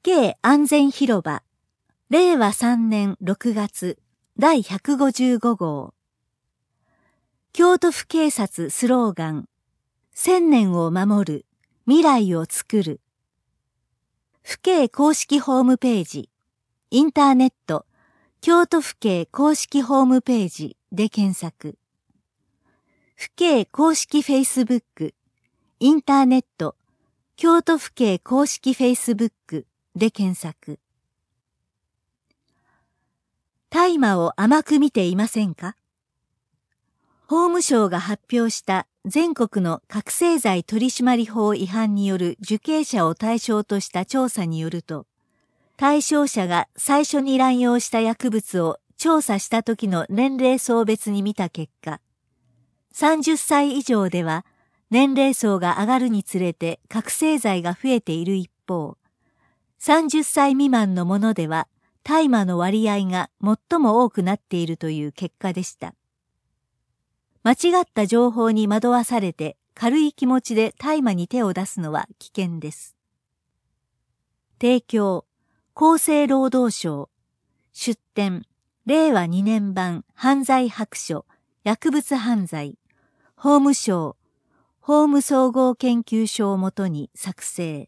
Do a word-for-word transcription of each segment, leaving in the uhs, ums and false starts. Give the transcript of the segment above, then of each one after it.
警安全広場れいわさんねんろくがつだいひゃくごじゅうごごう京都府警察スローガン千年を守る未来をつくる府警公式ホームページインターネット京都府警公式ホームページで検索府警公式フェイスブックインターネット京都府警公式フェイスブックで検索大麻を甘く見ていませんか？法務省が発表した全国の覚醒剤取締法違反による受刑者を対象とした調査によると、対象者が最初に乱用した薬物を調査した時の年齢層別に見た結果、さんじゅっさい以上では年齢層が上がるにつれて覚醒剤が増えている一方、さんじゅっさい未満のものでは大麻の割合が最も多くなっているという結果でした。間違った情報に惑わされて軽い気持ちで大麻に手を出すのは危険です。提供、厚生労働省、出典、れいわにねん版犯罪白書、薬物犯罪、法務省、法務総合研究所をもとに作成。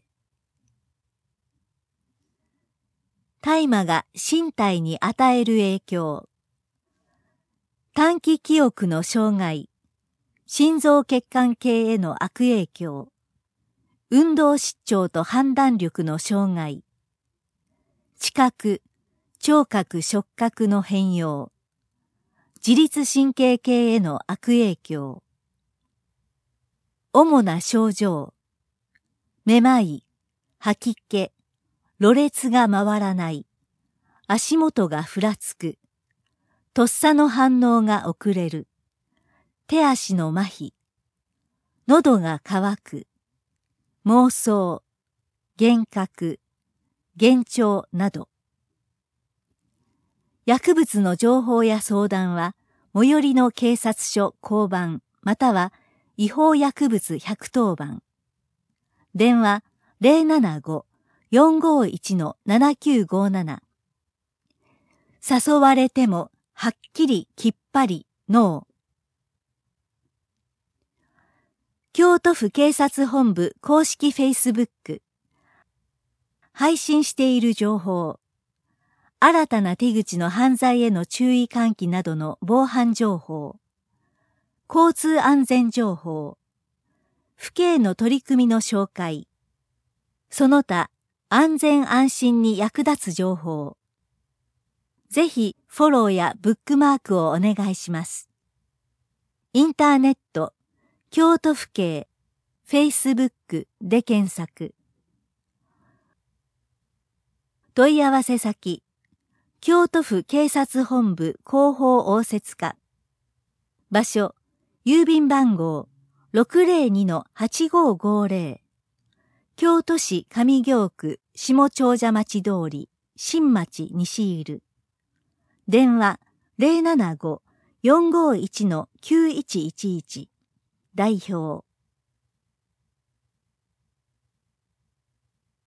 大麻が身体に与える影響。短期記憶の障害、心臓血管系への悪影響、運動失調と判断力の障害、知覚、聴覚触覚の変容、自律神経系への悪影響、主な症状、めまい、吐き気、ろれつが回らない、足元がふらつく、とっさの反応が遅れる、手足の麻痺、喉が渇く、妄想、幻覚、幻聴など。薬物の情報や相談は、最寄りの警察署交番または違法薬物ひゃくとおばん。電話ゼロななご よんごいち ななきゅうごなな。誘われてもはっきりきっぱりノー。京都府警察本部公式フェイスブック。配信している情報。新たな手口の犯罪への注意喚起などの防犯情報。交通安全情報。府警の取り組みの紹介。その他、安全安心に役立つ情報。ぜひフォローやブックマークをお願いします。インターネット、京都府警、フェイスブックで検索。問い合わせ先、京都府警察本部広報応接課。場所、郵便番号 ろくぜろに はちごごぜろ。京都市上京区下長者町通り、新町西入。電話ゼロななご よんごいち きゅういちいちいち。代表